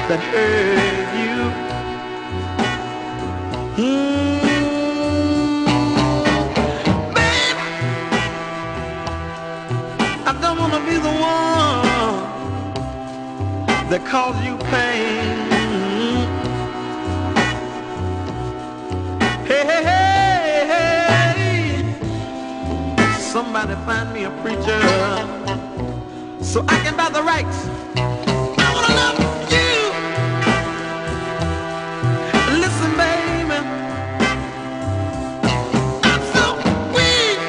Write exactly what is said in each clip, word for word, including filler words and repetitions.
that hurt you. Mm, baby, I don't want to be the one that caused you pain. Hey, hey, hey, hey, somebody find me a preacher so I can buy the rights. I wanna love you. Listen, baby, I'm so weak,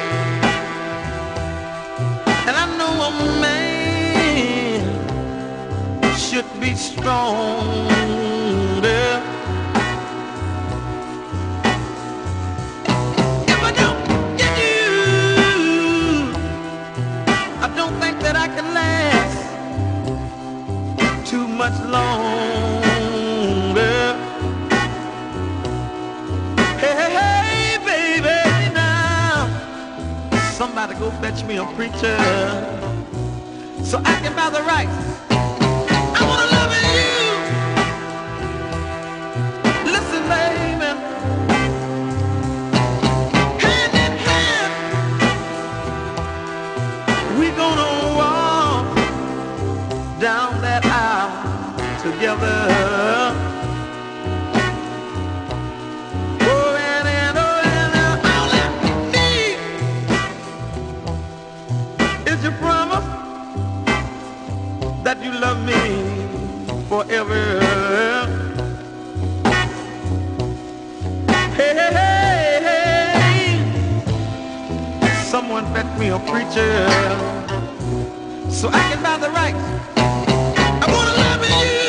and I know a man should be stronger. If I don't get you, I don't think that I can last too much longer. Hey, hey, hey, baby, now somebody go fetch me a preacher so I can buy the rights. I wanna love you. Listen, baby, hand in hand, we gonna walk down that aisle together. Oh, and, and, oh, and, uh, all I need is your promise that you love me forever. Hey, hey, hey, hey, someone fetch me a preacher so I can buy the rights. I wanna love you.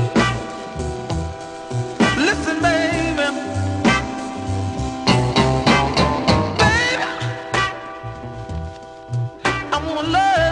Listen, baby, baby, I wanna love